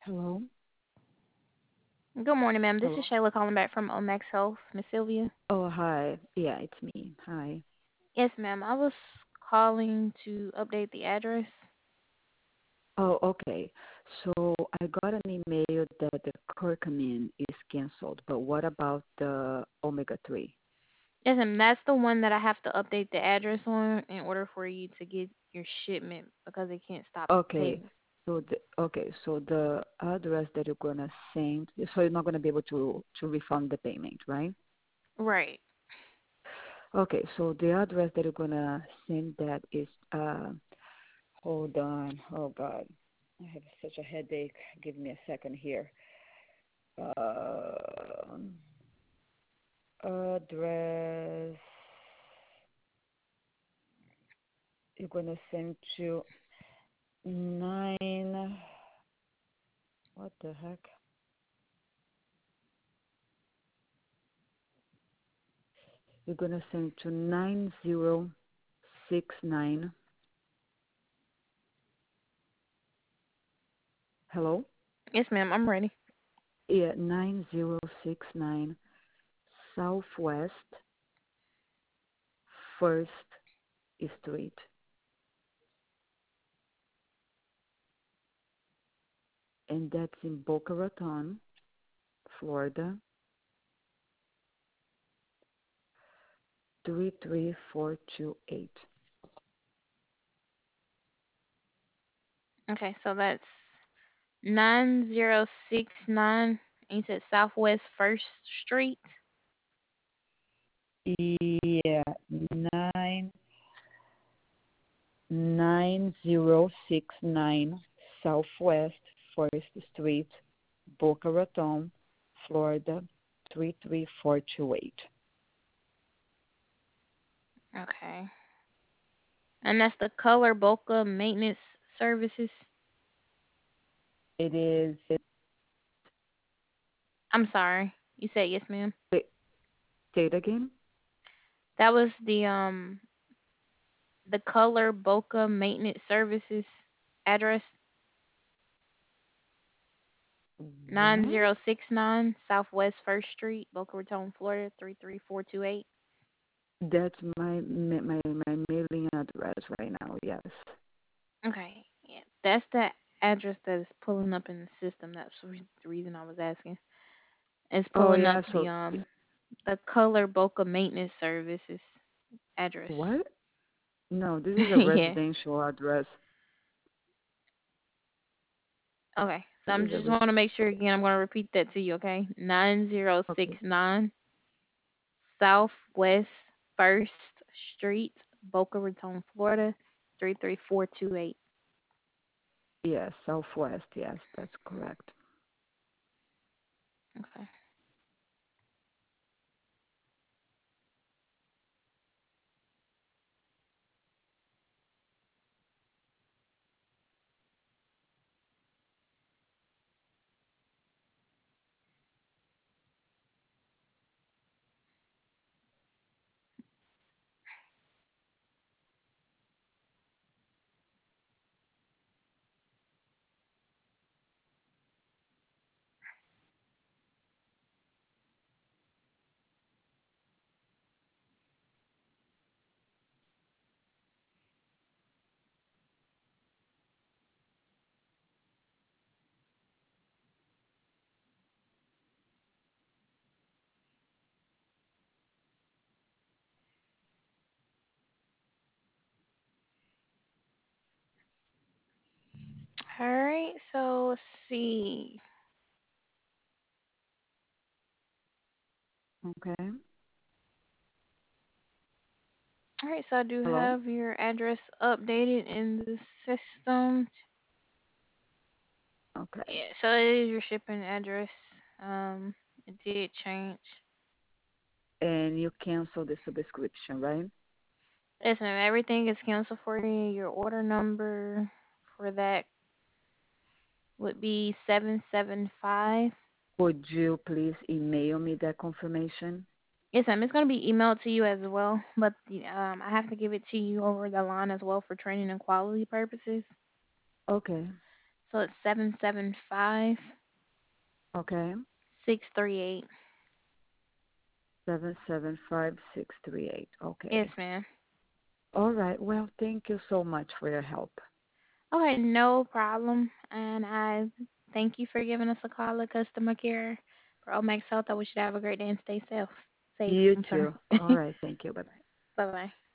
Hello? Good morning, ma'am. This is Hello? Shayla calling back from Omax Health. Miss Sylvia? Oh, hi. Yeah, it's me. Hi. Yes, ma'am. I was calling to update the address. Oh, okay. So I got an email that the curcumin is canceled, but what about the omega 3? Yes, ma'am. That's the one that I have to update the address on in order for you to get your shipment because it can't stop Okay. payment. So the address that you're gonna send, so you're not gonna be able to refund the payment, right? Right. Okay, so the address that you're gonna send that is hold on. Oh God. I have such a headache. Give me a second here. Um address you're gonna send to 9, what the heck, you're gonna send to 9069, hello, Yes, ma'am. I'm ready. yeah, 9069 Southwest First Street, and that's in Boca Raton, Florida, 33428. Okay, so that's 9069. And you said Southwest First Street. Yeah, 99069 Southwest First Street, Boca Raton, Florida 33428. Okay. And that's the Color Boca Maintenance Services. It is. I'm sorry. You said yes, ma'am. Say say it again. That was the Color Boca Maintenance Services address, What? 9069 Southwest First Street, Boca Raton, Florida 33428. That's my mailing address right now. Yes. Okay, yeah, that's the address that is pulling up in the system. That's the reason I was asking. It's Oh pulling up yeah. So the Color Boca Maintenance Services address. what? No, this is a Yeah. residential address. Okay. So This I'm is a just want to make sure again. I'm going to repeat that to you. Okay. Nine zero six okay. nine Southwest First Street, Boca Raton, Florida 33428. Yes, Southwest. Yes, that's correct. Okay. All right. So let's see. Okay. All right. So I do Hello. have your address updated in the system. Okay. Yeah. So it is your shipping address. It did change. And you cancel the subscription, right? Listen, everything is canceled for you. Your order number for that would be 775. Could you please email me that confirmation? Yes, ma'am. It's going to be emailed to you as well, but I have to give it to you over the line as well for training and quality purposes. Okay. So it's 775 Okay. 638. 775638. Yes, Okay. ma'am. All right. Well, thank you so much for your help. Okay, no problem. And I thank you for giving us a call at customer care for Omax Health. I wish you to have a great day and stay safe. Safe, You I'm sorry. too. All right. Thank you. Bye bye. Bye bye.